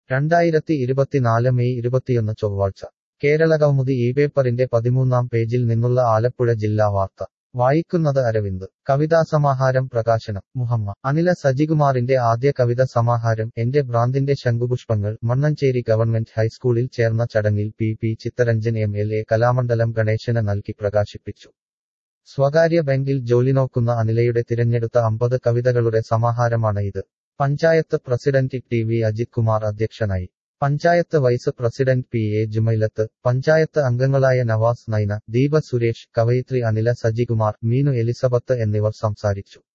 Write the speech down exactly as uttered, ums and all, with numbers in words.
രണ്ടായിരത്തി ഇരുപത്തിനാല് മെയ് ഇരുപത്തിയൊന്ന് ചൊവ്വാഴ്ച കേരളകൗമുദി ഈ പേപ്പറിന്റെ പതിമൂന്നാം പേജിൽ നിന്നുള്ള ആലപ്പുഴ ജില്ലാ വാർത്ത വായിക്കുന്നത് അരവിന്ദ് കവിതാസമാഹാരം പ്രകാശനം മുഹമ്മ അനില സജികുമാറിന്റെ ആദ്യ കവിത സമാഹാരം എന്റെ ഭ്രാന്തിന്റെ ശംഖുപുഷ്പങ്ങൾ മണ്ണഞ്ചേരി ഗവൺമെന്റ് ഹൈസ്കൂളിൽ ചേർന്ന ചടങ്ങിൽ P P Chittaranjan M L A Kalamandalam ഗണേശന് നൽകി പ്രകാശിപ്പിച്ചു. സ്വകാര്യ ബാങ്കിൽ ജോലി നോക്കുന്ന അനിലയുടെ തിരഞ്ഞെടുത്ത അമ്പത് കവിതകളുടെ സമാഹാരമാണ് ഇത്. Panchayat president T V Ajith Kumar അധ്യക്ഷനായി. Panchayat vice president P A Jumailath, panchayat അംഗങ്ങളായ നവാസ് നൈന, ദീപ സുരേഷ്, കവയിത്രി അനില സജികുമാർ, മീനു എലിസബത്ത് എന്നിവർ സംസാരിച്ചു.